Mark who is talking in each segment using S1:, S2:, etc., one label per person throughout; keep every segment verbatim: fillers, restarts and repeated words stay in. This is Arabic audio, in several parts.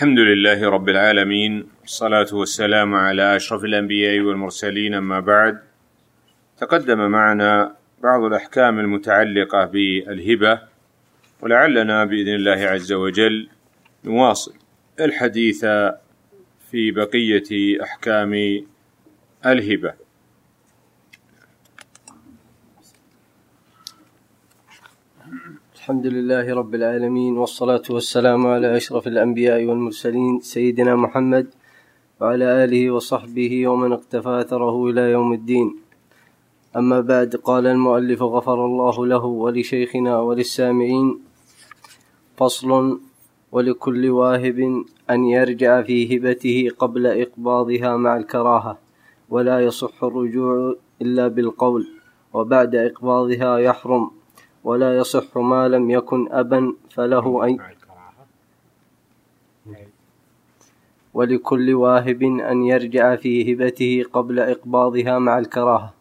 S1: الحمد لله رب العالمين، والصلاة والسلام على أشرف الأنبياء والمرسلين، أما بعد. تقدم معنا بعض الأحكام المتعلقة بالهبة، ولعلنا بإذن الله عز وجل نواصل الحديث في بقية أحكام الهبة.
S2: الحمد لله رب العالمين، والصلاة والسلام على أشرف الأنبياء والمرسلين سيدنا محمد وعلى آله وصحبه ومن اقتفى أثره إلى يوم الدين. أما بعد، قال المؤلف غفر الله له ولشيخنا وللسامعين: فصل: ولكل واهب أن يرجع في هبته قبل إقباضها مع الكراهة، ولا يصح الرجوع إلا بالقول، وبعد إقباضها يحرم، ولا يصح ما لم يكن أبا فله أن ولكل واهب أن يرجع في هبته قبل إقباضها مع الكراهة،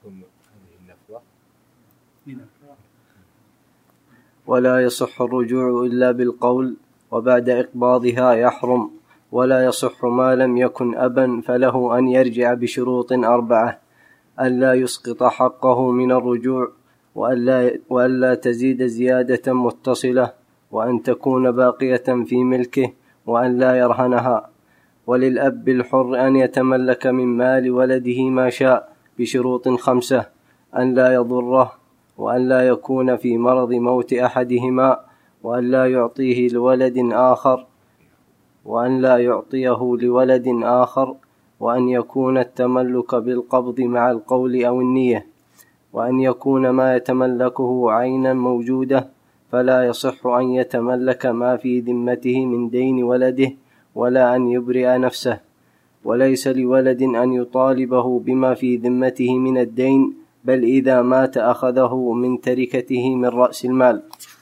S2: ولا يصح الرجوع إلا بالقول، وبعد إقباضها يحرم، ولا يصح ما لم يكن أبا فله أن يرجع بشروط أربعة: ألا يسقط حقه من الرجوع، وألا, وألا تزيد زيادة متصلة، وأن تكون باقية في ملكه، وأن لا يرهنها. وللأب الحر أن يتملك من مال ولده ما شاء بشروط خمسة: أن لا يضره، وأن لا يكون في مرض موت أحدهما، وأن لا يعطيه لولد آخر وأن لا يعطيه لولد آخر وأن يكون التملك بالقبض مع القول أو النية، وأن يكون ما يتملكه عينا موجودة، فلا يصح أن يتملك ما في ذمته من دين ولده، ولا أن يبرئ نفسه. وليس لولد أن يطالبه بما في ذمته من الدين، بل إذا مات أخذه من تركته من رأس المال.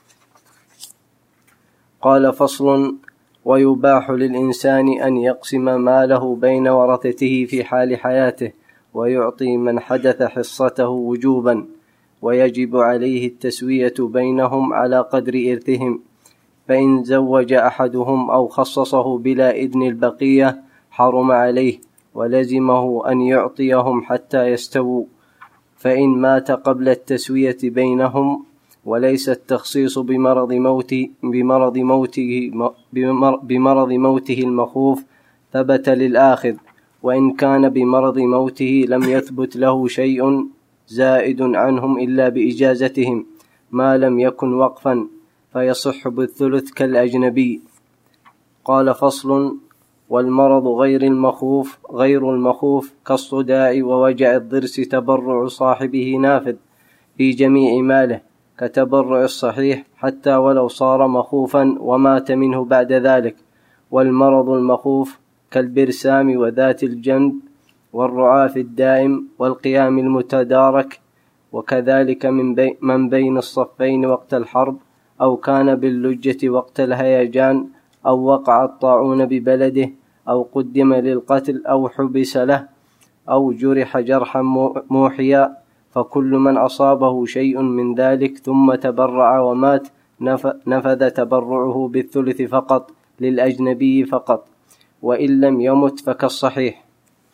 S2: قال: فصل: ويباح للإنسان أن يقسم ماله بين ورثته في حال حياته، ويعطي من حدث حصته وجوبا، ويجب عليه التسوية بينهم على قدر إرثهم. فإن زوج أحدهم أو خصصه بلا إذن البقية حرم عليه، ولزمه أن يعطيهم حتى يستووا. فإن مات قبل التسوية بينهم وليس التخصيص بمرض موته بمرض موته بمرض موته المخوف ثبت للآخذ، وإن كان بمرض موته لم يثبت له شيء زائد عنهم إلا بإجازتهم ما لم يكن وقفا، فيصح بالثلث كالأجنبي. قال: فصل: والمرض غير المخوف غير المخوف كالصداع ووجع الضرس تبرع صاحبه نافذ في جميع ماله كتبرع الصحيح، حتى ولو صار مخوفا ومات منه بعد ذلك. والمرض المخوف كالبرسام وذات الجنب والرعاف الدائم والقيام المتدارك، وكذلك من, بي من بين الصفين وقت الحرب، أو كان باللجة وقت الهيجان، أو وقع الطاعون ببلده، أو قدم للقتل، أو حبس له، أو جرح جرحا موحيا. فكل من أصابه شيء من ذلك ثم تبرع ومات نفذ تبرعه بالثلث فقط للأجنبي فقط، وإن لم يمت فكالصحيح.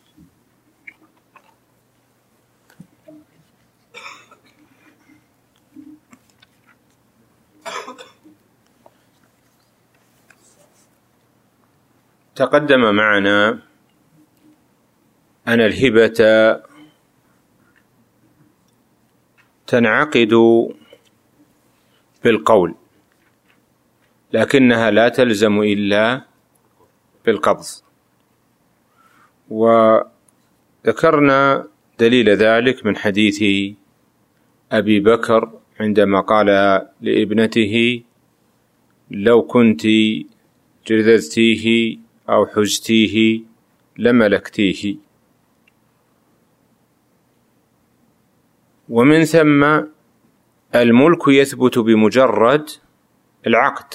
S1: تقدم معنا أن الهبة تنعقد بالقول، لكنها لا تلزم إلا بالقبض. وذكرنا دليل ذلك من حديث أبي بكر عندما قال لابنته: لو كنت جذذتيه أو حزتيه لملكتيه. ومن ثم الملك يثبت بمجرد العقد،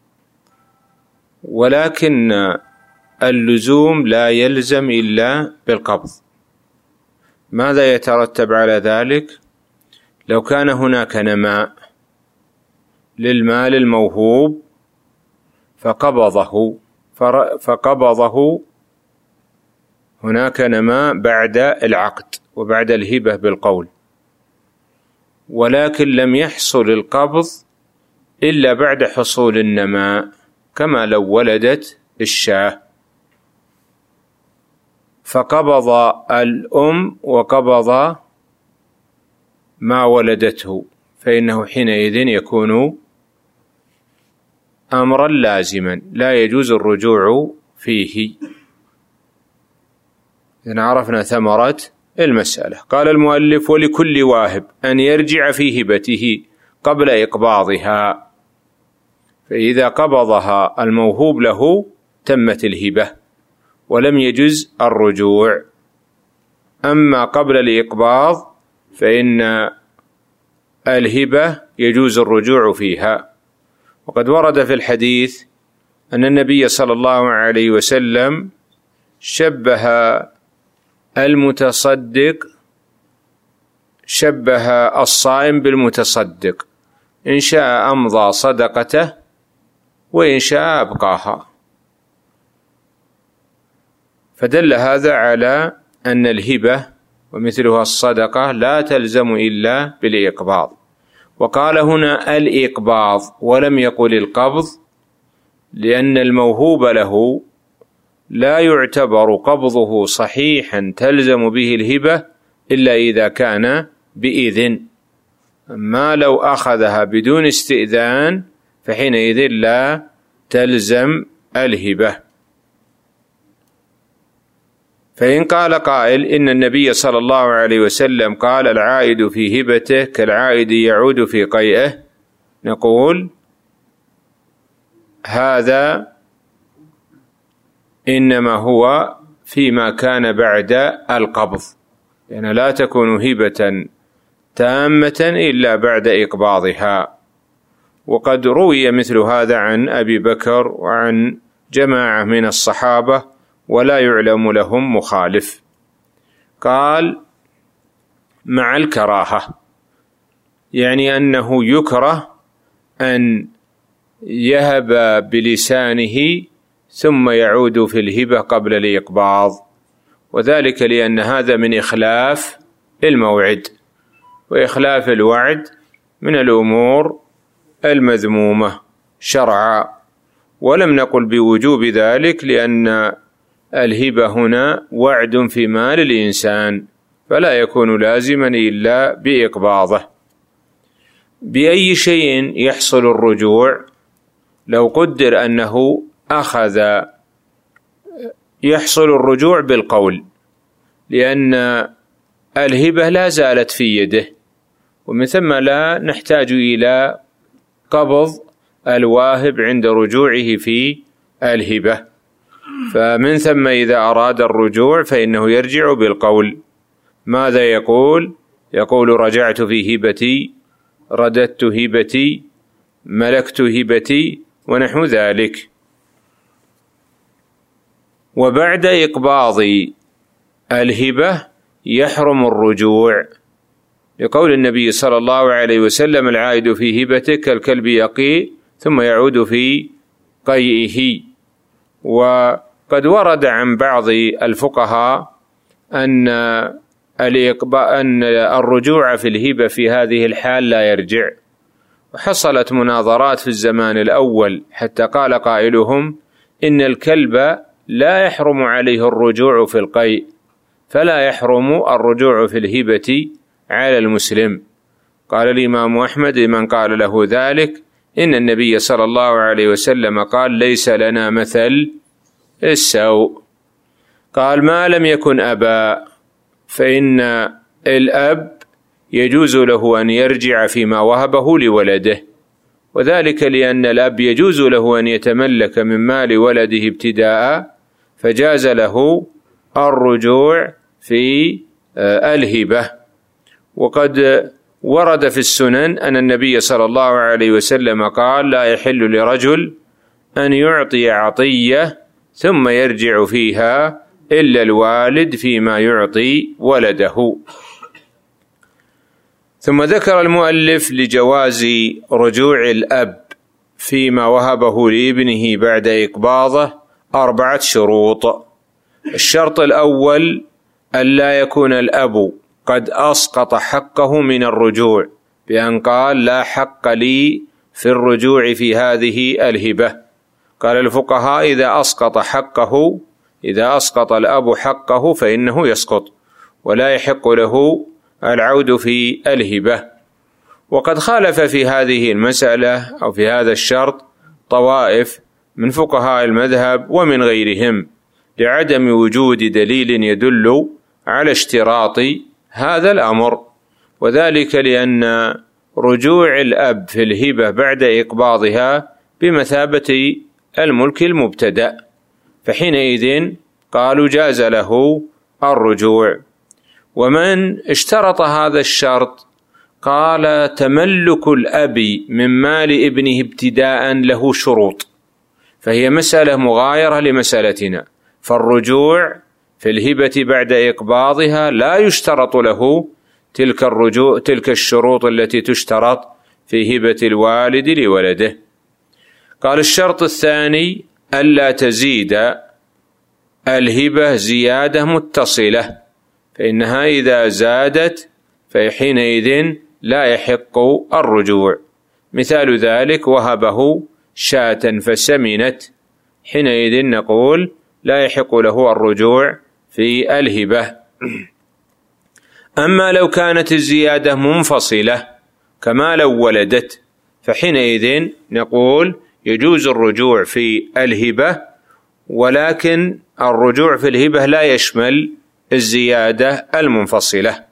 S1: ولكن اللزوم لا يلزم إلا بالقبض. ماذا يترتب على ذلك؟ لو كان هناك نماء للمال الموهوب فقبضه فقبضه، هناك نماء بعد العقد وبعد الهبة بالقول، ولكن لم يحصل القبض إلا بعد حصول النماء، كما لو ولدت الشاة فقبض الأم وقبض ما ولدته، فإنه حينئذ يكون أمرا لازما لا يجوز الرجوع فيه. إذن عرفنا ثمرة المسألة. قال المؤلف: ولكل واهب أن يرجع في هبته قبل إقباضها، فإذا قبضها الموهوب له تمت الهبة ولم يجز الرجوع. أما قبل الإقباض فإن الهبة يجوز الرجوع فيها. وقد ورد في الحديث أن النبي صلى الله عليه وسلم شبه المتصدق شبه الصائم بالمتصدق، إن شاء أمضى صدقته وإن شاء أبقاها، فدل هذا على أن الهبة ومثلها الصدقة لا تلزم إلا بالإقباض. وقال هنا الإقباض ولم يقل القبض، لأن الموهوب له لا يعتبر قبضه صحيحا تلزم به الهبة إلا إذا كان بإذن، ما لو أخذها بدون استئذان فحينئذ لا تلزم الهبة. فإن قال قائل إن النبي صلى الله عليه وسلم قال: العائد في هبته كالعائد يعود في قيئه، نقول: هذا إنما هو فيما كان بعد القبض، لأن لا تكون هبة تامة إلا بعد إقباضها. وقد روي مثل هذا عن أبي بكر وعن جماعة من الصحابة ولا يعلم لهم مخالف. قال: مع الكراهة، يعني أنه يكره أن يهب بلسانه ثم يعود في الهبة قبل الإقباض، وذلك لأن هذا من إخلاف الموعد، وإخلاف الوعد من الأمور المذمومة شرعا. ولم نقل بوجوب ذلك، لأن الهبة هنا وعد في مال الإنسان، فلا يكون لازما إلا بإقباضه. بأي شيء يحصل الرجوع؟ لو قدر أنه أخذ، يحصل الرجوع بالقول، لأن الهبة لا زالت في يده، ومن ثم لا نحتاج إلى قبض الواهب عند رجوعه في الهبة. فمن ثم إذا أراد الرجوع فإنه يرجع بالقول. ماذا يقول؟ يقول: رجعت في هبتي، رددت هبتي، ملكت هبتي، ونحو ذلك. وبعد إقباض الهبة يحرم الرجوع، لقول النبي صلى الله عليه وسلم: العائد في هبته كالكلب يقي ثم يعود في قيئه. وقد ورد عن بعض الفقهاء أن أن الرجوع في الهبة في هذه الحال لا يرجع، وحصلت مناظرات في الزمان الأول حتى قال قائلهم: إن الكلب لا يحرم عليه الرجوع في القيء، فلا يحرم الرجوع في الهبة على المسلم. قال الإمام أحمد من قال له ذلك: إن النبي صلى الله عليه وسلم قال: ليس لنا مثل السوء. قال: ما لم يكن أبا، فإن الأب يجوز له أن يرجع فيما وهبه لولده، وذلك لأن الأب يجوز له أن يتملك من مال ولده ابتداء، فجاز له الرجوع في الهبة. وقد ورد في السنن أن النبي صلى الله عليه وسلم قال: لا يحل لرجل أن يعطي عطية ثم يرجع فيها إلا الوالد فيما يعطي ولده. ثم ذكر المؤلف لجواز رجوع الأب فيما وهبه لابنه بعد إقباضه أربعة شروط. الشرط الأول ألا يكون الأب قد أسقط حقه من الرجوع بأن قال لا حق لي في الرجوع في هذه الهبة. قال الفقهاء إذا أسقط حقه إذا أسقط الأب حقه فإنه يسقط ولا يحق له العود في الهبة. وقد خالف في هذه المسألة أو في هذا الشرط طوائف من فقهاء المذهب ومن غيرهم لعدم وجود دليل يدل على اشتراط هذا الأمر، وذلك لأن رجوع الأب في الهبة بعد إقباضها بمثابة الملك المبتدأ، فحينئذ قالوا جاز له الرجوع. ومن اشترط هذا الشرط قال تملك الأب من مال ابنه ابتداء له شروط، فهي مسألة مغايرة لمسألتنا، فالرجوع في الهبة بعد إقباضها لا يشترط له تلك الرجوع تلك الشروط التي تشترط في هبة الوالد لولده. قال الشرط الثاني ألا تزيد الهبة زيادة متصلة، فإنها إذا زادت فحينئذ لا يحق الرجوع. مثال ذلك وهبه شاة فسمنت، حينئذ نقول لا يحق له الرجوع في الهبة. أما لو كانت الزيادة منفصلة كما لو ولدت فحينئذ نقول يجوز الرجوع في الهبة، ولكن الرجوع في الهبة لا يشمل الزيادة المنفصلة.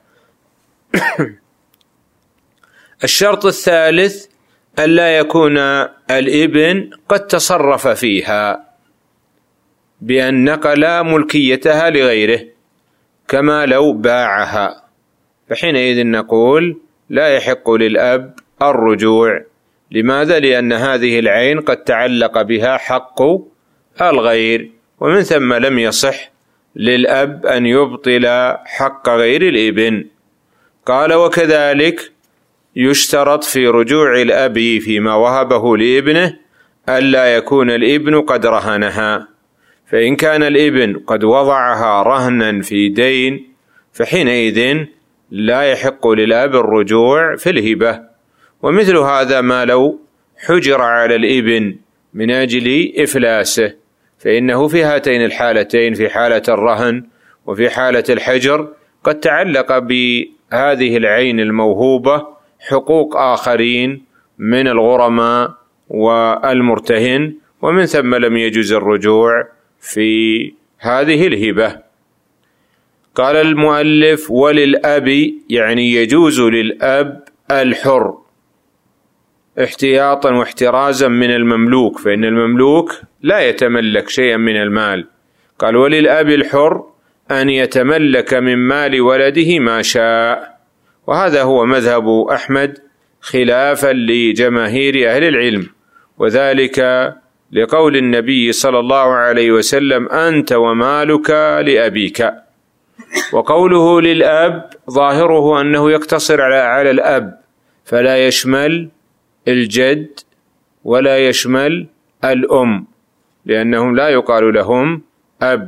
S1: الشرط الثالث ألا يكون الابن قد تصرف فيها بأن نقل ملكيتها لغيره كما لو باعها، فحينئذ نقول لا يحق للأب الرجوع. لماذا؟ لأن هذه العين قد تعلق بها حق الغير، ومن ثم لم يصح للأب أن يبطل حق غير الابن. قال وكذلك يشترط في رجوع الأب فيما وهبه لابنه ألا يكون الابن قد رهنها، فإن كان الابن قد وضعها رهنا في دين فحينئذ لا يحق للأب الرجوع في الهبة. ومثل هذا ما لو حجر على الابن من أجل إفلاسه، فإنه في هاتين الحالتين في حالة الرهن وفي حالة الحجر قد تعلق بهذه العين الموهوبة حقوق آخرين من الغرماء والمرتهن، ومن ثم لم يجوز الرجوع في هذه الهبة. قال المؤلف وللأب يعني يجوز للأب الحر احتياطا واحترازا من المملوك، فإن المملوك لا يتملك شيئا من المال. قال وللأب الحر أن يتملك من مال ولده ما شاء، وهذا هو مذهب أحمد خلافا لجماهير أهل العلم، وذلك لقول النبي صلى الله عليه وسلم أنت ومالك لأبيك. وقوله للأب ظاهره أنه يقتصر على الأب فلا يشمل الجد ولا يشمل الأم، لأنهم لا يقال لهم أب.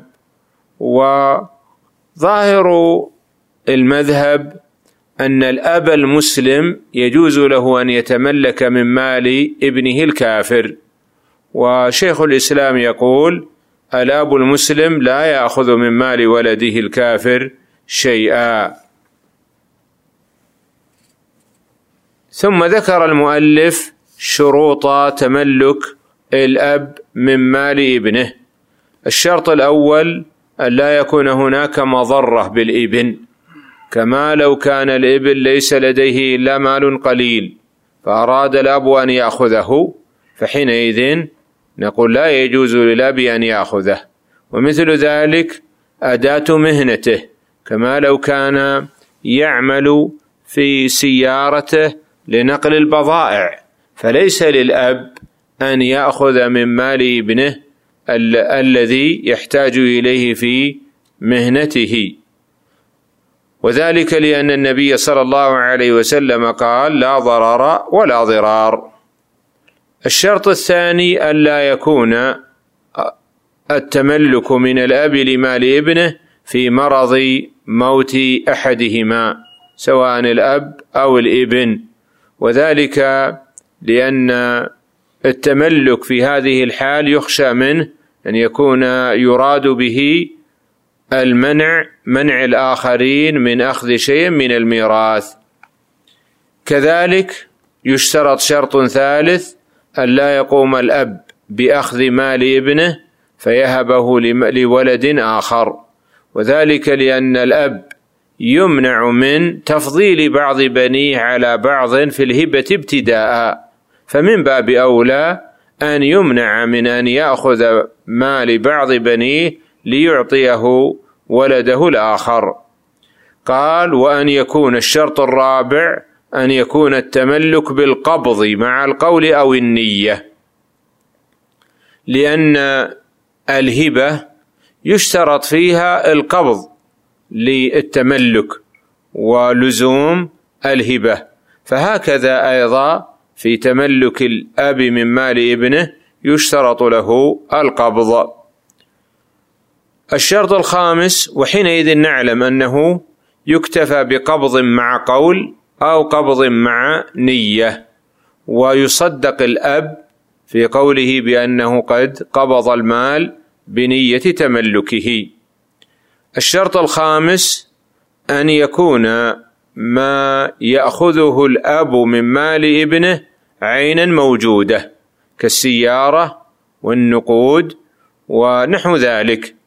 S1: وظاهر المذهب أن الأب المسلم يجوز له أن يتملك من مال ابنه الكافر، وشيخ الإسلام يقول الأب المسلم لا يأخذ من مال ولده الكافر شيئا. ثم ذكر المؤلف شروط تملك الأب من مال ابنه. الشرط الأول ألا يكون هناك مضرة بالابن، كما لو كان الابن ليس لديه إلا مال قليل فأراد الأب أن يأخذه، فحينئذ نقول لا يجوز للأب أن يأخذه. ومثل ذلك أداة مهنته، كما لو كان يعمل في سيارته لنقل البضائع فليس للأب أن يأخذ من مال ابنه ال- الذي يحتاج إليه في مهنته، وذلك لأن النبي صلى الله عليه وسلم قال لا ضرر ولا ضرار. الشرط الثاني ألا يكون التملك من الأب لمال ابنه في مرض موت أحدهما سواء الأب أو الابن، وذلك لأن التملك في هذه الحال يخشى منه أن يكون يراد به المنع منع الآخرين من أخذ شيء من الميراث. كذلك يشترط شرط ثالث أن لا يقوم الأب بأخذ مال ابنه فيهبه لولد آخر، وذلك لأن الأب يمنع من تفضيل بعض بنيه على بعض في الهبة ابتداء، فمن باب أولى أن يمنع من أن يأخذ مال بعض بنيه ليعطيه ولده الآخر. قال: وأن يكون الشرط الرابع أن يكون التملك بالقبض مع القول أو النية، لأن الهبة يشترط فيها القبض للتملك ولزوم الهبة، فهكذا أيضا في تملك الأب من مال ابنه يشترط له القبض. الشرط الخامس: وحينئذ نعلم أنه يكتفى بقبض مع قول أو قبض مع نية، ويصدق الأب في قوله بأنه قد قبض المال بنية تملكه. الشرط الخامس أن يكون ما يأخذه الأب من مال ابنه عينا موجودة كالسيارة والنقود ونحو ذلك،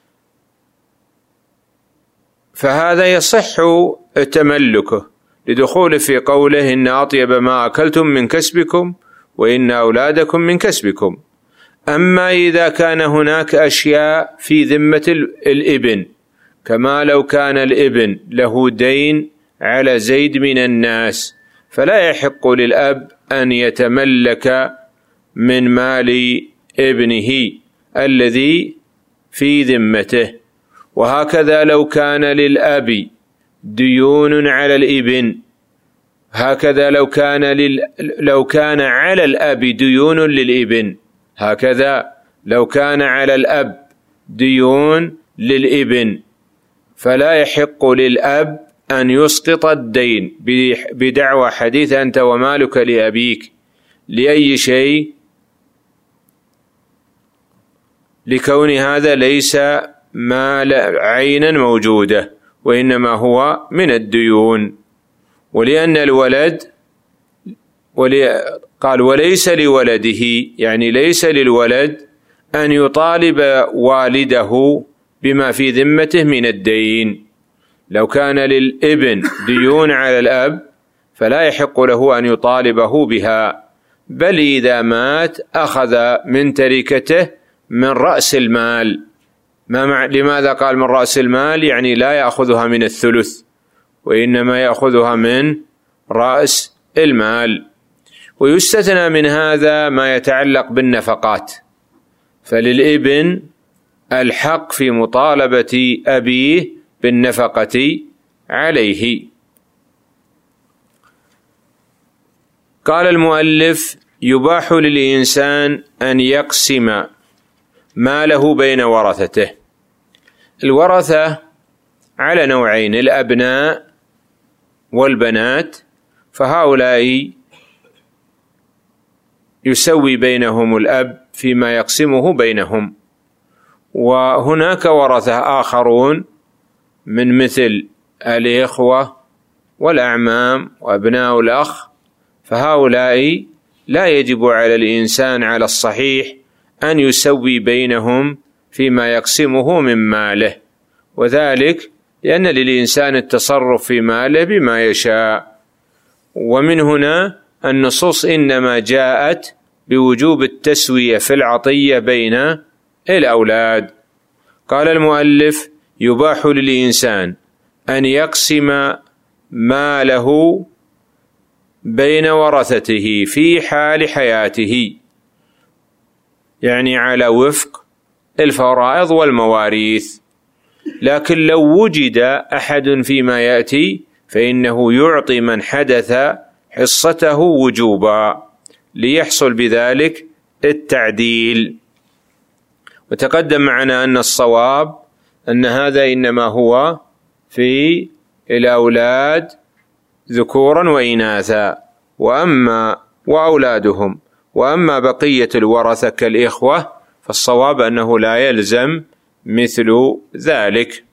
S1: فهذا يصح تملكه لدخول في قوله: إن أطيب ما أكلتم من كسبكم وإن أولادكم من كسبكم. أما إذا كان هناك أشياء في ذمة الابن، كما لو كان الابن له دين على زيد من الناس، فلا يحق للأب أن يتملك من مال ابنه الذي في ذمته. وهكذا لو كان للأب ديون على الابن، هكذا لو كان لل... لو كان على الأب ديون للابن، هكذا لو كان على الأب ديون للابن، فلا يحق للأب أن يسقط الدين بدعوى حديث أنت ومالك لأبيك. لأي شيء؟ لكون هذا ليس مال عينا موجودة، وإنما هو من الديون. ولأن الولد ولي قال: وليس لولده، يعني ليس للولد أن يطالب والده بما في ذمته من الدين. لو كان للابن ديون على الأب فلا يحق له أن يطالبه بها، بل إذا مات أخذ من تركته من رأس المال. ما مع... لماذا قال من رأس المال؟ يعني لا يأخذها من الثلث، وإنما يأخذها من رأس المال. ويستثنى من هذا ما يتعلق بالنفقات، فللابن الحق في مطالبة أبيه بالنفقة عليه. قال المؤلف: يباح للإنسان أن يقسم ماله بين ورثته. الورثة على نوعين: الأبناء والبنات، فهؤلاء يسوي بينهم الأب فيما يقسمه بينهم. وهناك ورثة آخرون من مثل الإخوة والأعمام وأبناء الأخ، فهؤلاء لا يجب على الإنسان على الصحيح أن يسوي بينهم فيما يقسمه من ماله، وذلك لأن للإنسان التصرف في ماله بما يشاء. ومن هنا النصوص إنما جاءت بوجوب التسوية في العطية بين الأولاد. قال المؤلف: يباح للإنسان أن يقسم ماله بين ورثته في حال حياته، يعني على وفق الفرائض والمواريث. لكن لو وجد أحد فيما يأتي فإنه يعطي من حدث حصته وجوبا ليحصل بذلك التعديل. وتقدم معنا أن الصواب أن هذا إنما هو في الأولاد ذكورا وإناثا وأما وأولادهم، وأما بقية الورثة كالإخوة فالصواب أنه لا يلزم مثل ذلك،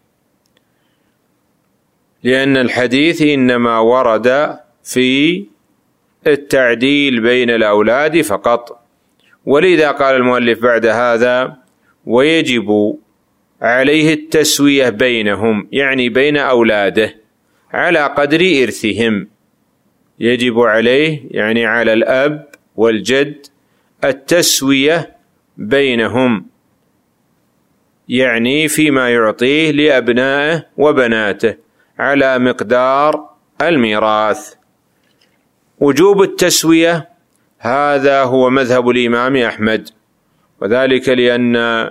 S1: لأن الحديث إنما ورد في التعديل بين الأولاد فقط. ولذا قال المؤلف بعد هذا: ويجب عليه التسوية بينهم، يعني بين أولاده على قدر إرثهم. يجب عليه يعني على الأب والجد التسوية بينهم، يعني فيما يعطيه لأبنائه وبناته على مقدار الميراث. وجوب التسوية هذا هو مذهب الإمام أحمد، وذلك لأن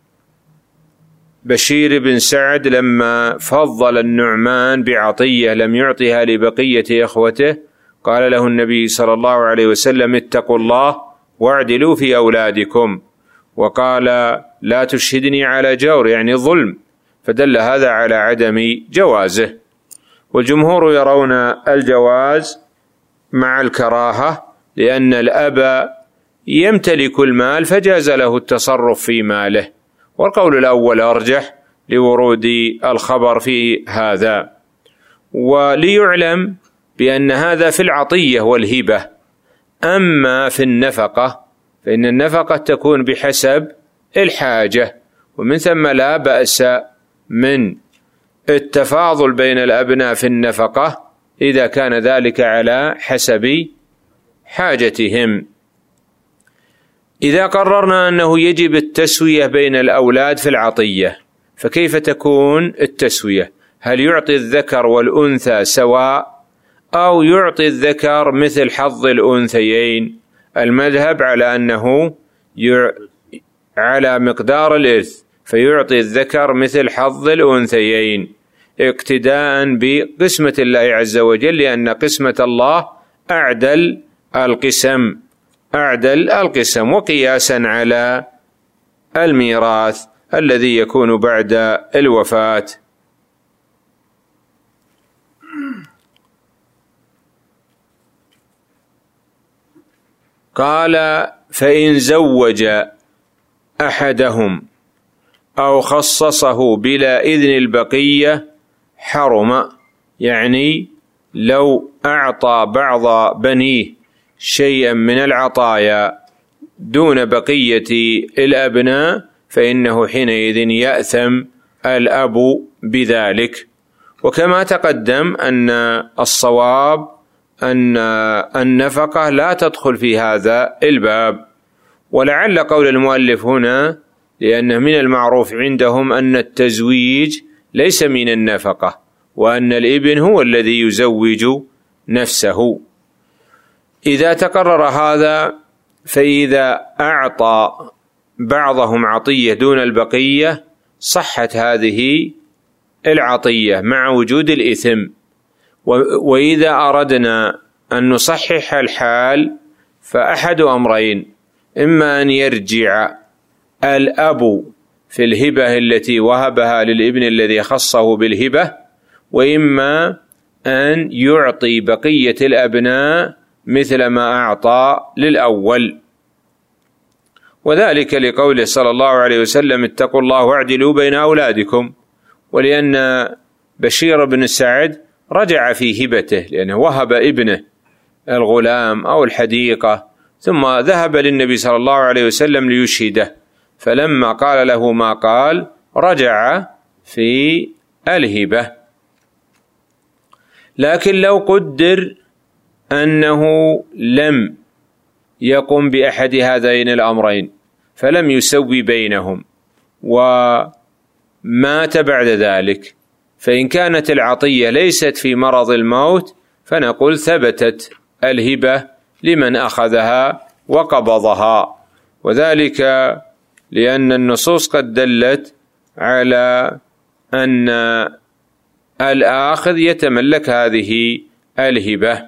S1: بشير بن سعد لما فضل النعمان بعطية لم يعطها لبقية إخوته قال له النبي صلى الله عليه وسلم: اتقوا الله واعدلوا في أولادكم، وقال: لا تشهدني على جور، يعني ظلم، فدل هذا على عدم جوازه. والجمهور يرون الجواز مع الكراهة، لأن الأب يمتلك المال فجاز له التصرف في ماله، والقول الأول أرجح لورود الخبر في هذا. وليعلم بأن هذا في العطية والهبة، أما في النفقة فإن النفقة تكون بحسب الحاجة، ومن ثم لا بأس من التفاضل بين الأبناء في النفقة إذا كان ذلك على حسب حاجتهم. إذا قررنا أنه يجب التسوية بين الأولاد في العطية، فكيف تكون التسوية؟ هل يعطي الذكر والأنثى سواء أو يعطي الذكر مثل حظ الأنثيين؟ المذهب على أنه على مقدار الإرث، فيعطي الذكر مثل حظ الأنثيين اقتداء بقسمة الله عز وجل، لأن قسمة الله أعدل القسم أعدل القسم وقياسا على الميراث الذي يكون بعد الوفاة. قال: فإن زوج أحدهم أو خصصه بلا إذن البقية حرم، يعني لو أعطى بعض بنيه شيئا من العطايا دون بقية الأبناء فإنه حينئذ يأثم الأب بذلك. وكما تقدم أن الصواب أن النفقة لا تدخل في هذا الباب، ولعل قول المؤلف هنا لأنه من المعروف عندهم أن التزويج ليس من النفقة، وأن الابن هو الذي يزوج نفسه. إذا تقرر هذا فإذا أعطى بعضهم عطية دون البقية صحت هذه العطية مع وجود الإثم. وإذا أردنا أن نصحح الحال فأحد أمرين: إما أن يرجع الأب في الهبة التي وهبها للابن الذي خصه بالهبة، وإما أن يعطي بقية الأبناء مثل ما أعطى للأول، وذلك لقوله صلى الله عليه وسلم: اتقوا الله واعدلوا بين أولادكم. ولأن بشير بن سعد رجع في هبته، لأنه وهب ابنه الغلام أو الحديقة ثم ذهب للنبي صلى الله عليه وسلم ليشهده، فلما قال له ما قال رجع في الهبة. لكن لو قدر أنه لم يقم بأحد هذين الأمرين فلم يسوي بينهم ومات بعد ذلك، فإن كانت العطية ليست في مرض الموت فنقول ثبتت الهبة لمن أخذها وقبضها، وذلك لأن النصوص قد دلت على أن الآخذ يتملك هذه الهبة.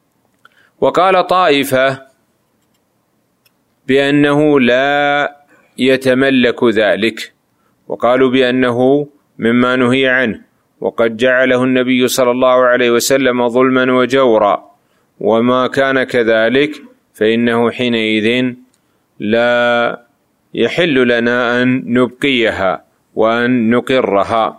S1: وقال طائفة بأنه لا يتملك ذلك، وقالوا بأنه مما نهي عنه، وقد جعله النبي صلى الله عليه وسلم ظلما وجورا، وما كان كذلك فإنه حينئذ لا يحل لنا أن نبقيها وأن نقرها.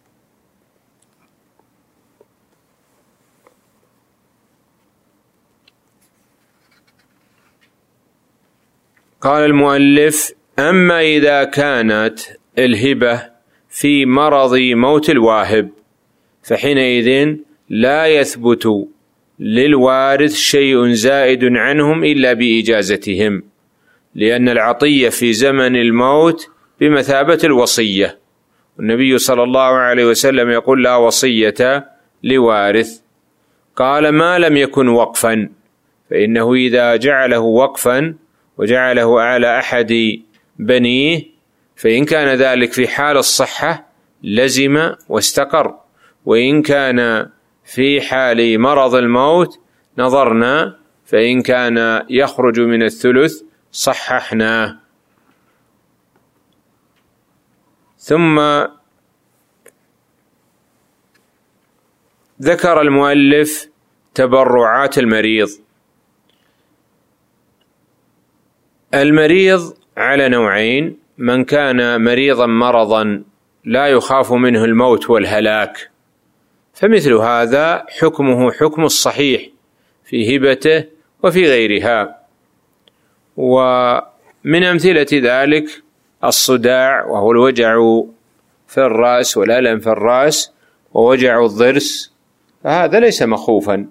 S1: قال المؤلف: أما إذا كانت الهبة في مرض موت الواهب فحينئذ لا يثبت للوارث شيء زائد عنهم إلا بإجازتهم، لأن العطية في زمن الموت بمثابة الوصية، والنبي صلى الله عليه وسلم يقول: لا وصية لوارث. قال: ما لم يكن وقفا، فإنه إذا جعله وقفا وجعله على أحد بنيه فإن كان ذلك في حال الصحة لزم واستقر، وإن كان في حال مرض الموت نظرنا، فإن كان يخرج من الثلث صححناه. ثم ذكر المؤلف تبرعات المريض. المريض على نوعين: من كان مريضا مرضا لا يخاف منه الموت والهلاك، فمثل هذا حكمه حكم الصحيح في هبته وفي غيرها. ومن أمثلة ذلك الصداع، وهو الوجع في الرأس والألم في الرأس ووجع الضرس، فهذا ليس مخوفا،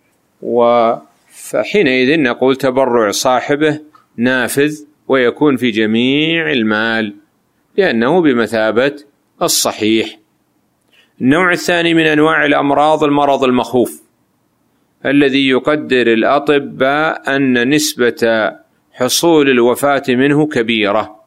S1: فحينئذ نقول تبرع صاحبه نافذ ويكون في جميع المال لأنه بمثابة الصحيح. النوع الثاني من أنواع الأمراض المرض المخوف، الذي يقدر الأطباء أن نسبة حصول الوفاة منه كبيرة،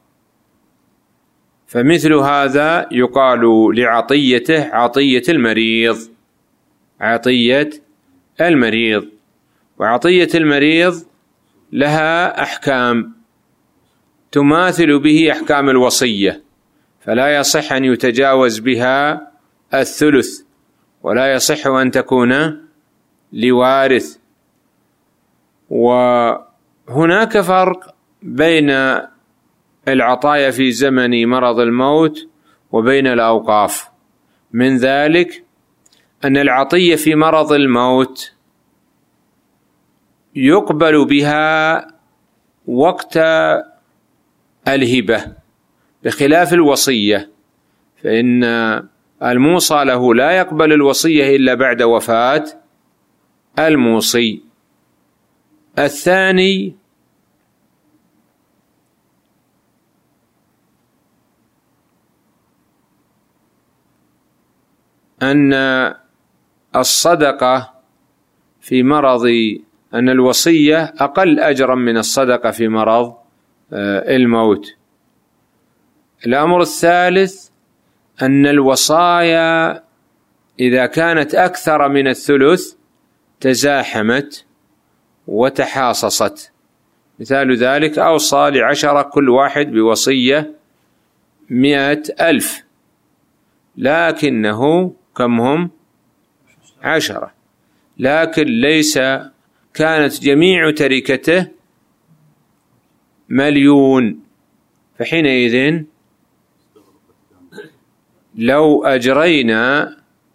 S1: فمثل هذا يقال لعطيته عطية المريض، عطية المريض. وعطية المريض لها أحكام تماثل به أحكام الوصية، فلا يصح أن يتجاوز بها الثلث، ولا يصح أن تكون لوارث. وهناك فرق بين العطايا في زمن مرض الموت وبين الأوقاف، من ذلك أن العطية في مرض الموت يقبل بها وقت الهبة، بخلاف الوصية، فإن الموصى له لا يقبل الوصية إلا بعد وفاة الموصي. الثاني أن الصدقة في مرض أن الوصية أقل أجرا من الصدقة في مرض الموت. الأمر الثالث أن الوصايا إذا كانت أكثر من الثلث تزاحمت وتحاصصت، مثال ذلك أوصى لعشرة كل واحد بوصية مئة ألف، لكنه كم هم؟ عشرة، لكن ليس كانت جميع تركته مليون، فحينئذ لو أجرينا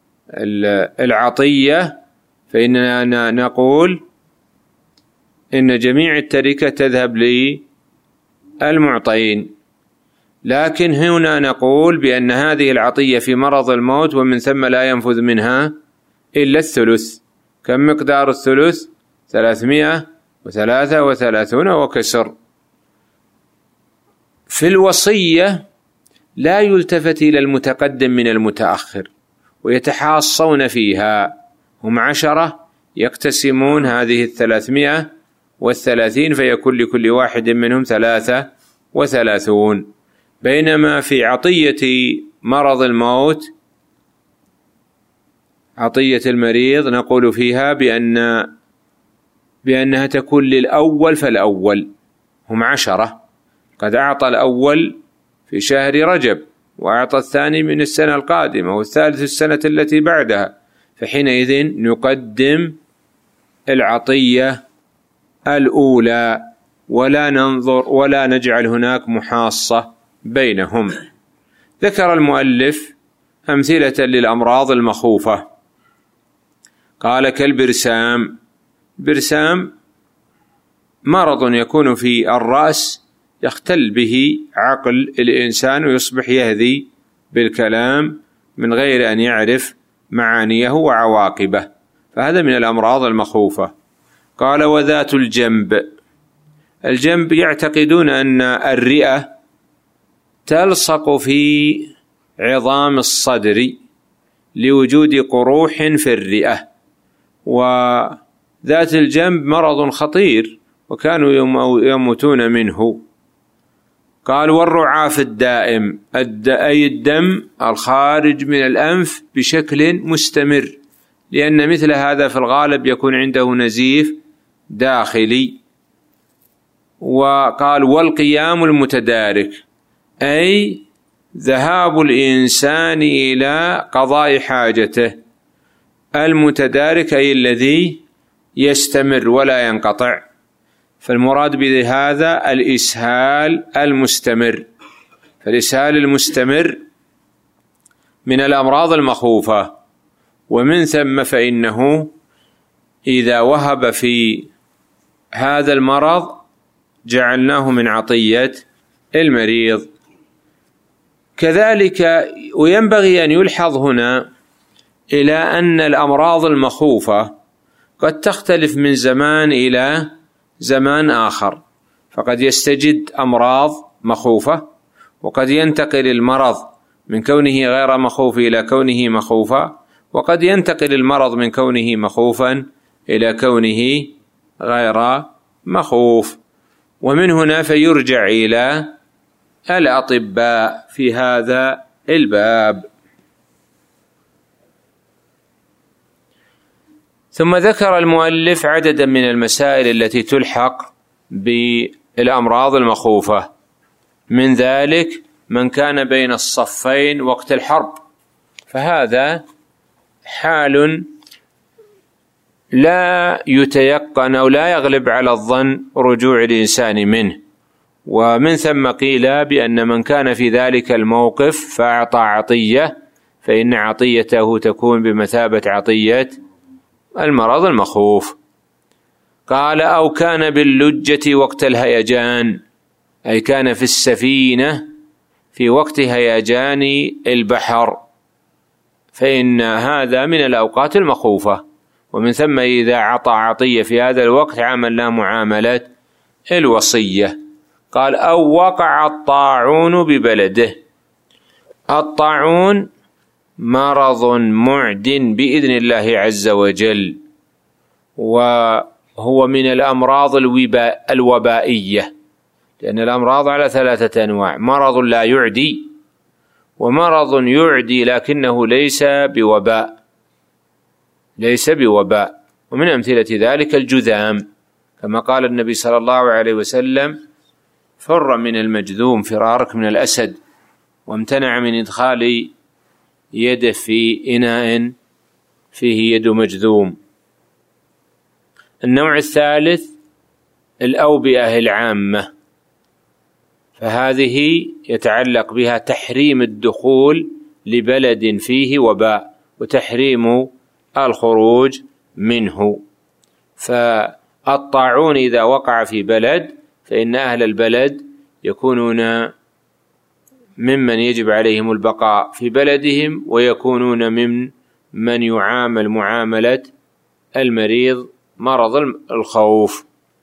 S1: العطية فإننا نقول إن جميع التركة تذهب للمعطين، لكن هنا نقول بأن هذه العطية في مرض الموت ومن ثم لا ينفذ منها إلا الثلث. كم مقدار الثلث؟ ثلاثمائة وثلاثة وثلاثون وكسر. في الوصية لا يلتفت إلى المتقدم من المتأخر، ويتحاصون فيها، هم عشرة يقتسمون هذه الثلاثمائة والثلاثين فيكون لكل واحد منهم ثلاثة وثلاثون، بينما في عطية مرض الموت عطية المريض نقول فيها بأن بأنها تكون للأول فالأول، هم عشرة قد أعطى الأول في شهر رجب، وأعطى الثاني من السنة القادمة، والثالث السنة التي بعدها، فحينئذ نقدم العطية الأولى ولا ننظر ولا نجعل هناك محاصة بينهم. ذكر المؤلف أمثلة للأمراض المخوفة، قال كالبرسام. برسام مرض يكون في الرأس يختل به عقل الإنسان ويصبح يهذي بالكلام من غير أن يعرف معانيه وعواقبه، فهذا من الأمراض المخوفة. قال وذات الجنب. الجنب يعتقدون أن الرئة تلصق في عظام الصدر لوجود قروح في الرئة، وذات الجنب مرض خطير وكانوا يموتون منه. قال والرعاف الدائم، أي الدم الخارج من الأنف بشكل مستمر، لأن مثل هذا في الغالب يكون عنده نزيف داخلي. وقال والقيام المتدارك، أي ذهاب الإنسان إلى قضاء حاجته، المتدارك أي الذي يستمر ولا ينقطع، فالمراد بهذا الإسهال المستمر. فالإسهال المستمر من الأمراض المخوفة، ومن ثم فإنه إذا وهب في هذا المرض جعلناه من عطية المريض. كذلك وينبغي أن يلحظ هنا إلى أن الأمراض المخوفة قد تختلف من زمان إلى زمان آخر، فقد يستجد أمراض مخوفة، وقد ينتقل المرض من كونه غير مخوف إلى كونه مخوفا، وقد ينتقل المرض من كونه مخوفا إلى كونه غير مخوف. ومن هنا فيرجع إلى الأطباء في هذا الباب. ثم ذكر المؤلف عددا من المسائل التي تلحق بالأمراض المخوفة، من ذلك من كان بين الصفين وقت الحرب، فهذا حال لا يتيقن أو لا يغلب على الظن رجوع الإنسان منه. ومن ثم قيل بأن من كان في ذلك الموقف فأعطى عطية فإن عطيته تكون بمثابة عطية المرض المخوف. قال أو كان باللجة وقت الهيجان، أي كان في السفينة في وقت هيجان البحر، فإن هذا من الأوقات المخوفة. ومن ثم إذا عطى عطية في هذا الوقت عاملنا معاملة الوصية. قال أو وقع الطاعون ببلده. الطاعون مرض معد بإذن الله عز وجل، وهو من الأمراض الوباء الوبائية، لأن الأمراض على ثلاثة أنواع: مرض لا يعدي، ومرض يعدي لكنه ليس بوباء ليس بوباء ومن أمثلة ذلك الجذام، كما قال النبي صلى الله عليه وسلم: فر من المجذوم فرارك من الأسد، وامتنع من إدخال يده في إناء فيه يد مجذوم. النوع الثالث الأوبئة العامة، فهذه يتعلق بها تحريم الدخول لبلد فيه وباء وتحريم الخروج منه. فالطاعون إذا وقع في بلد فإن أهل البلد يكونون ممن يجب عليهم البقاء في بلدهم، ويكونون من من يعامل معاملة المريض مرض الخوف.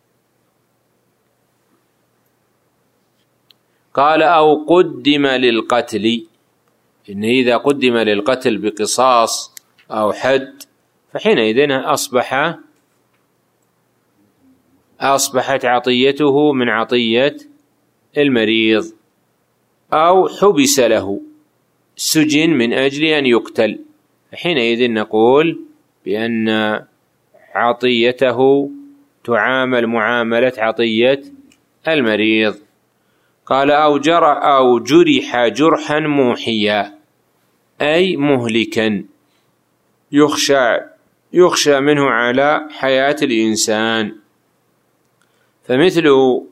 S1: قال أو قدم للقتل، إن إذا قدم للقتل بقصاص أو حد فحينئذ أصبح أصبحت عطيته من عطية المريض. أو حبس له، سجن من أجل أن يقتل، فحينئذ نقول بأن عطيته تعامل معاملة عطية المريض. قال أو جرح, أو جرح جرحا موحيا أي مهلكا يخشى, يخشى منه على حياة الإنسان. فمثل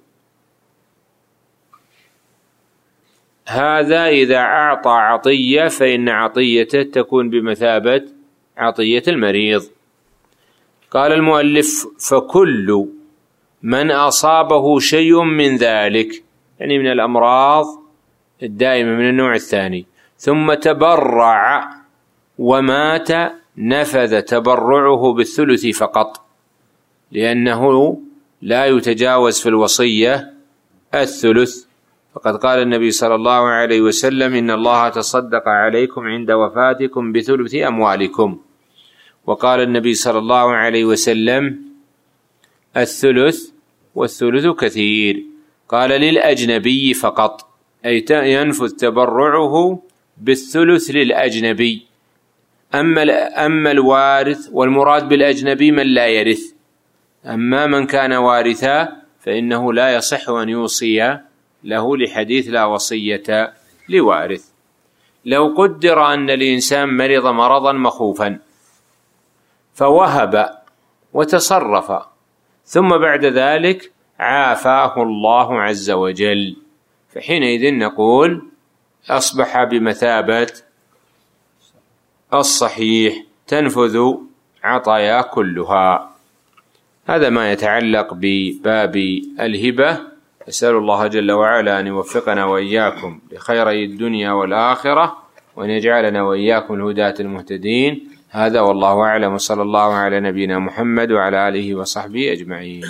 S1: هذا إذا أعطى عطية فإن عطيته تكون بمثابة عطية المريض. قال المؤلف فكل من أصابه شيء من ذلك، يعني من الأمراض الدائمة من النوع الثاني، ثم تبرع ومات نفذ تبرعه بالثلث فقط، لأنه لا يتجاوز في الوصية الثلث. فقد قال النبي صلى الله عليه وسلم إن الله تصدق عليكم عند وفاتكم بثلث أموالكم. وقال النبي صلى الله عليه وسلم الثلث والثلث كثير. قال للأجنبي فقط، أي ينفذ تبرعه بالثلث للأجنبي. أما أما الوارث، والمراد بالأجنبي من لا يرث، أما من كان وارثا فإنه لا يصح أن يوصي له لحديث لا وصية لوارث. لو قدر أن الإنسان مرض مرضا مخوفا فوهب وتصرف ثم بعد ذلك عافاه الله عز وجل، فحينئذ نقول أصبح بمثابة الصحيح تنفذ عطايا كلها. هذا ما يتعلق بباب الهبة. أسأل الله جل وعلا أن يوفقنا وإياكم لخيري الدنيا والآخرة، وأن يجعلنا وإياكم الهداة المهتدين. هذا والله أعلم، وصلى الله على نبينا محمد وعلى آله وصحبه أجمعين.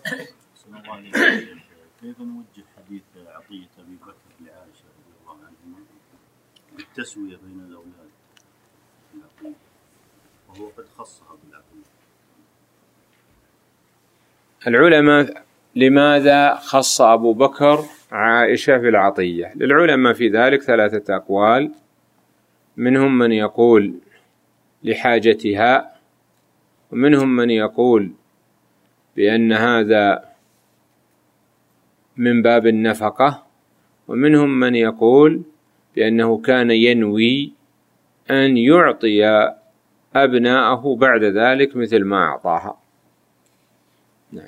S3: كيف نوجه حديث عطية أبي بكر لعائشة رضي الله عنهما بالتسوية بين الأولاد بالعطية، وهو قد خصها بالعطية؟
S1: العلماء لماذا خص أبو بكر عائشة في العطية؟ للعلماء في ذلك ثلاثة أقوال. منهم من يقول لحاجتها، ومنهم من يقول بأن هذا من باب النفقة، ومنهم من يقول بأنه كان ينوي أن يعطي أبناءه بعد ذلك مثل ما أعطاها. نعم.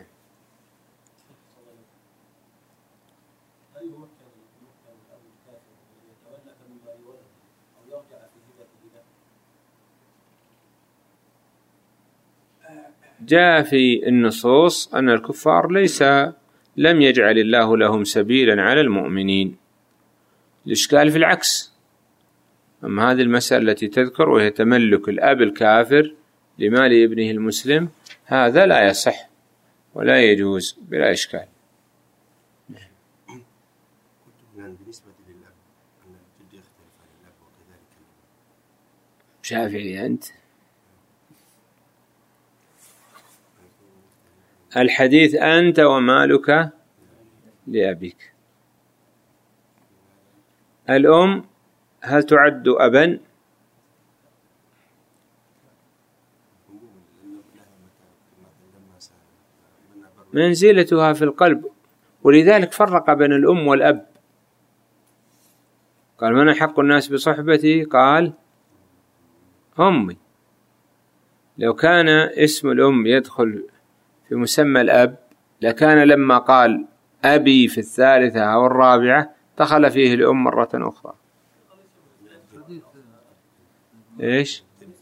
S1: جاء في النصوص أن الكفار ليس لم يجعل الله لهم سبيلا على المؤمنين. الإشكال في العكس. أما هذه المسألة التي تذكر وهي تملك الأب الكافر لمال ابنه المسلم، هذا لا يصح ولا يجوز بلا إشكال.
S3: بالنسبة للأب أن الجد يختلف عن الأب وكذلك
S1: شافعي أنت؟ الحديث أنت ومالك لأبيك. الأم هل تعد أبا؟ منزلتها في القلب، ولذلك فرق بين الأم والأب. قال من أحق الناس بصحبتي؟ قال أمي. لو كان اسم الأم يدخل في مسمى الأب لكان لما قال أبي في الثالثة أو الرابعة دخل فيه الأم مرة أخرى. إيش؟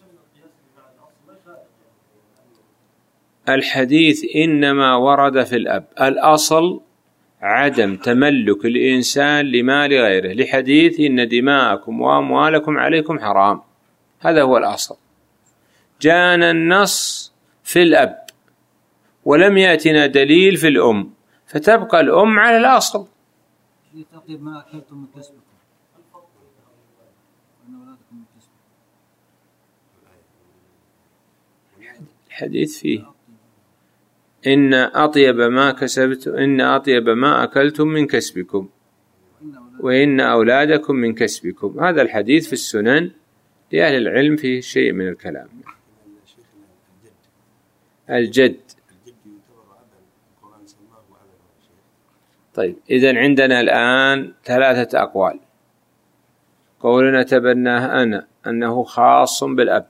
S1: الحديث إنما ورد في الأب. الأصل عدم تملك الإنسان لمال غيره، لحديث إن دماءكم وأموالكم عليكم حرام. هذا هو الأصل. جاءنا النص في الأب ولم يأتنا دليل في الأم، فتبقى الأم على الأصل.
S4: طيب ما أكلتم من كسبكم وأن أولادكم من كسبكم.
S1: الحديث فيه إن أطيب ما كسبت إن أطيب ما أكلتم من كسبكم وإن أولادكم من كسبكم. هذا الحديث في السنن لأهل العلم فيه شيء من الكلام. الجد طيب إذن عندنا الآن ثلاثة أقوال. قولنا تبناه أنا أنه خاص بالأب،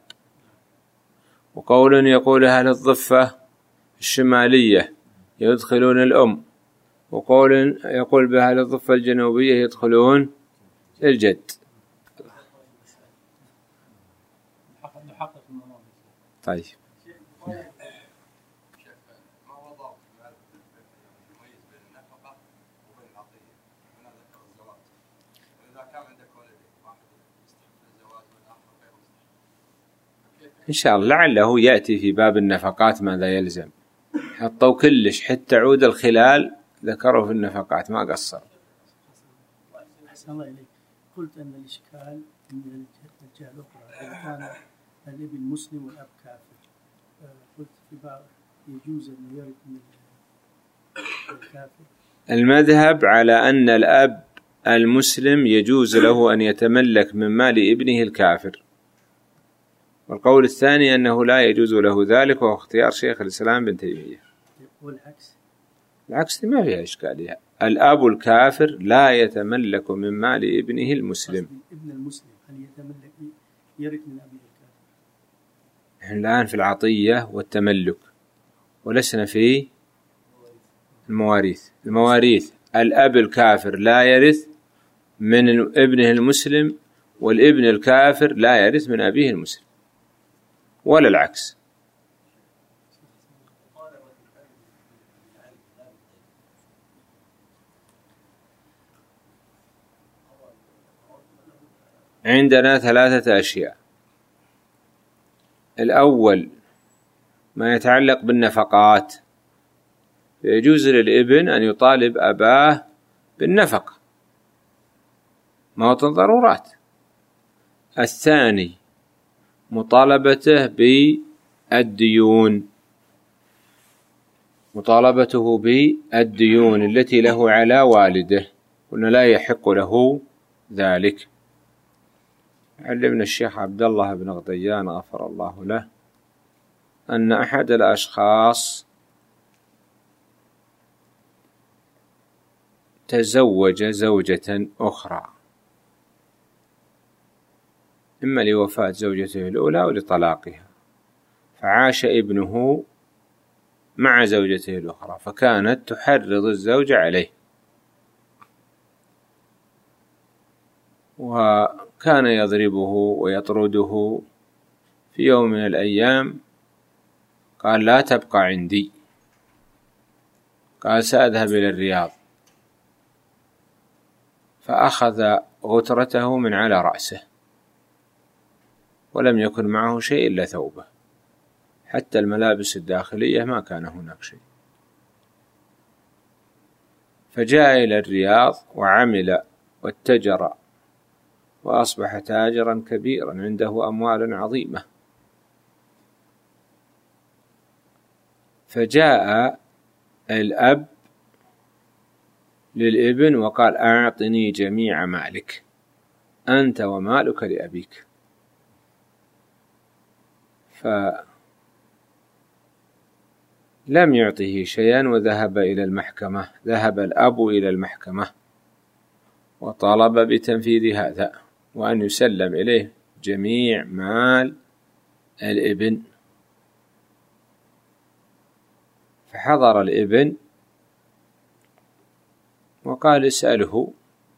S1: وقول يقول أهل الضفة الشمالية يدخلون الأم، وقول يقول بأهل الضفة الجنوبية يدخلون الجد. طيب إن شاء الله لعله يأتي في باب النفقات ماذا يلزم، حطوا كلش حتى تعود الخلال ذكروا في النفقات ما قصر.
S5: أحسن الله إليك. قلت أن الإشكال من الجهة الأخرى إذا كان الابن مسلم والأب كافر، قلت في بعض يجوز أن يرث من الكافر.
S1: المذهب على أن الأب المسلم يجوز له أن يتملك من مال ابنه الكافر، والقول الثاني أنه لا يجوز له ذلك، وهو اختيار شيخ الإسلام ابن تيمية.
S5: والعكس؟
S1: العكس ما فيها إشكالية، الأب الكافر لا يتملك من مال ابنه المسلم.
S5: ابن المسلم هل يتملك يرث من أبيه الكافر؟
S1: نحن الآن في العطية والتملك ولسنا في المواريث. المواريث الأب الكافر لا يرث من ابنه المسلم، والابن الكافر لا يرث من أبيه المسلم، ولا العكس. عندنا ثلاثة أشياء. الأول ما يتعلق بالنفقات، يجوز للابن أن يطالب أباه بالنفقة، موطن ضرورات. الثاني مطالبته بالديون، مطالبته بالديون التي له على والده، قلنا لا يحق له ذلك. علمنا الشيخ عبد الله بن غطيان غفر الله له أن أحد الأشخاص تزوج زوجة أخرى، إما لوفاة زوجته الأولى أو لطلاقها، فعاش ابنه مع زوجته الأخرى، فكانت تحرض الزوجة عليه، وكان يضربه ويطرده. في يوم من الأيام قال لا تبقى عندي، قال سأذهب إلى الرياض، فأخذ غترته من على رأسه ولم يكن معه شيء إلا ثوبه، حتى الملابس الداخلية ما كان هناك شيء. فجاء إلى الرياض وعمل واتجر وأصبح تاجرا كبيرا عنده أموال عظيمة. فجاء الأب للابن وقال أعطني جميع مالك أنت ومالك لأبيك. فلم يعطه شيئا وذهب إلى المحكمة. ذهب الأب إلى المحكمة وطالب بتنفيذ هذا، وأن يسلم إليه جميع مال الابن. فحضر الابن وقال اسأله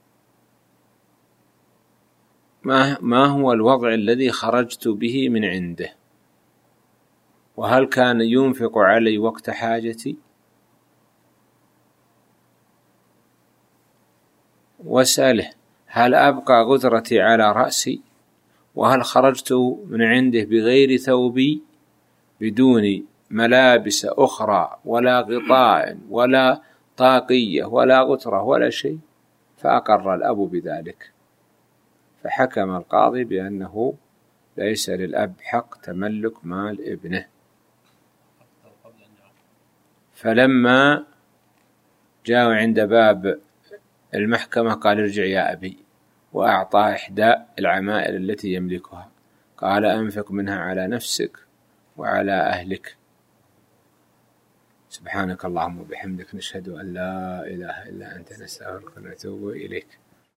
S1: ما, ما هو الوضع الذي خرجت به من عنده، وهل كان ينفق علي وقت حاجتي، واسأله هل أبقى غترتي على رأسي، وهل خرجت من عنده بغير ثوبي بدون ملابس أخرى ولا غطاء ولا طاقية ولا غترة ولا شيء. فأقر الأب بذلك، فحكم القاضي بأنه ليس للأب حق تملك مال ابنه. فلما جاءوا عند باب المحكمة قال ارجع يا أبي، وأعطى إحدى العمائر التي يملكها، قال أنفق منها على نفسك وعلى أهلك. سبحانك اللهم وبحمدك نشهد أن لا إله إلا أنت نستغفرك ونتوب إليك.